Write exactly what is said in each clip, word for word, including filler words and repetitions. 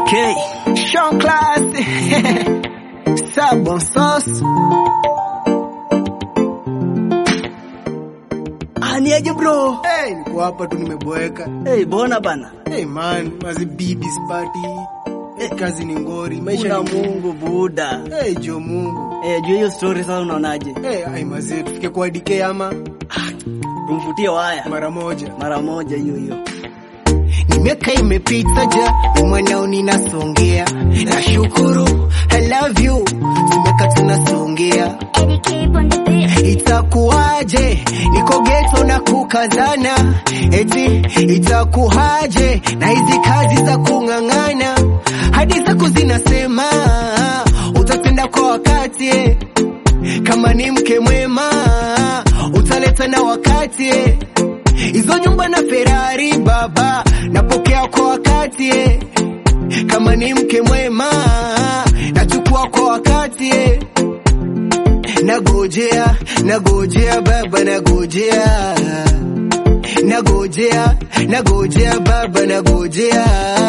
K Sean Class Sabon Sauce. Aniaje bro? Hey, niko hapa tu nimeboeka. Hey, bona bana. Hey man, mazi bibi spati. Hey, kazi ni ngori, maisha ni Mungu buda. Hey, jo Mungu. Eh, juu hiyo story sasa unaonaje? Hey, ai mazi tufike kwa D K ama tumfutie waya mara moja. Mara moja hiyo hiyo. Nimeka imepita ja, mwanao ninasongea. Nashukuru, I love you. Nimeka tunasongea. Itakuaje, niko ghetto na kukazana. Eti, itakuaje, na hizi kazi za kungangana. Hadi zako zinasema, utatenda kwa wakati. Kama ni mke mwema, utaleta na wakati. Hizo nyumba na Ferrari baba, napokea kwa wakati. Kama ni mke mwema, nachukua kwa wakati. Nagojea, nagojea baba, nagojea. Nagojea, nagojea baba, nagojea.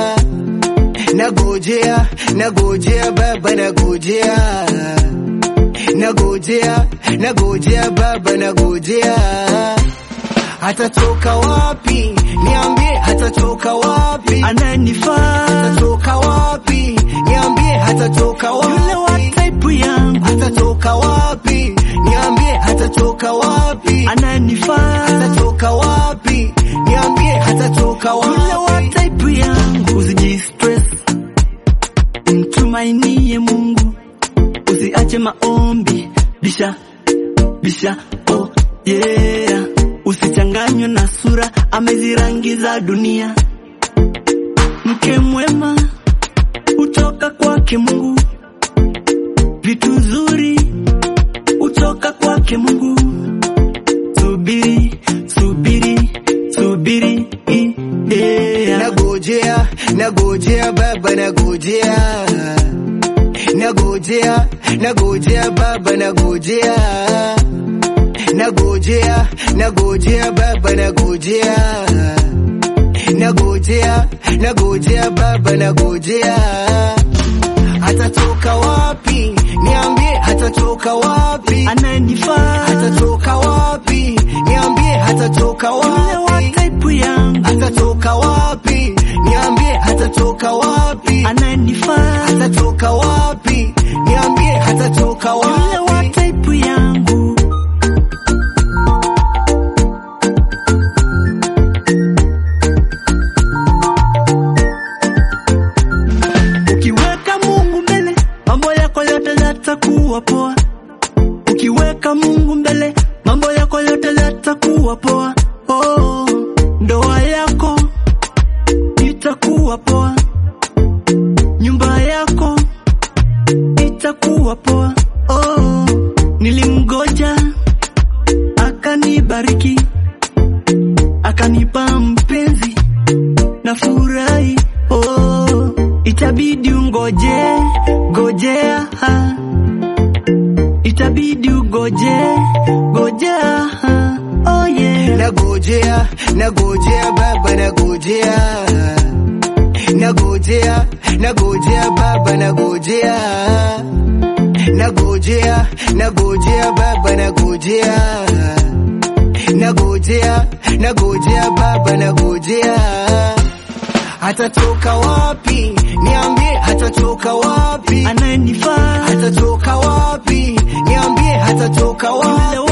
Nagojea, nagojea baba, nagojea. Nagojea, nagojea baba, nagojea. Hatatoka wapi? Niambie hatatoka wapi? Ananifaa. Hatatoka wapi? Niambie hatatoka wapi? Yule wa type yangu. Hatatoka wapi? Niambie hatatoka wapi? Ananifaa. Hatatoka wapi? Niambie hatatoka wapi? Yule wa type yangu. Usijistress, mtumainie Mungu. Usiache maombi. Bisha, bisha, oh yeah. Usichanganywe na sura amezirangi za dunia. Mke mwema utoka kwake Mungu. Vitu nzuri utoka kwake Mungu. Subiri, subiri, subiri, yeah. Nagojea, nagojea baba, nagojea. Nagojea, nagojea baba, nagojea. Nagojea, nagojea baba, nagojea. Nagojea, nagojea baba, nagojea. Hatatoka wapi? Niambie hatatoka wapi? Ananifaa. Hatatoka wapi? Niambie hatatoka wapi? Yule wa type yangu. Hatatoka wapi? Niambie hatatoka wapi? Ananifaa. Hatatoka wapi? Niambie hatatoka wapi? Yule wa type yangu. Ukiweka Mungu mbele, mambo yako yote yatakuwa poa. Ukiweka Mungu mbele, mambo yako yote yatakuwa poa. Oh, ndoa yako itakuwa poa. Nyumba yako itakuwa poa. Oh, nilimgoja akanibariki, akanipa mpenzi na furahi. Oh, itabidi ungoje, gojea. Itabidi ugoje, gojea. Oh yeah. Nagojea, nagojea baba, nagojea. Nagojea, nagojea baba, nagojea. Nagojea, nagojea baba, nagojea. Nagojea, nagojea baba, nagojea. Hatatoka wapi? Niambie hatatoka wapi? Ananifaa. Hatatoka wapi? Niambie hatatoka wapi?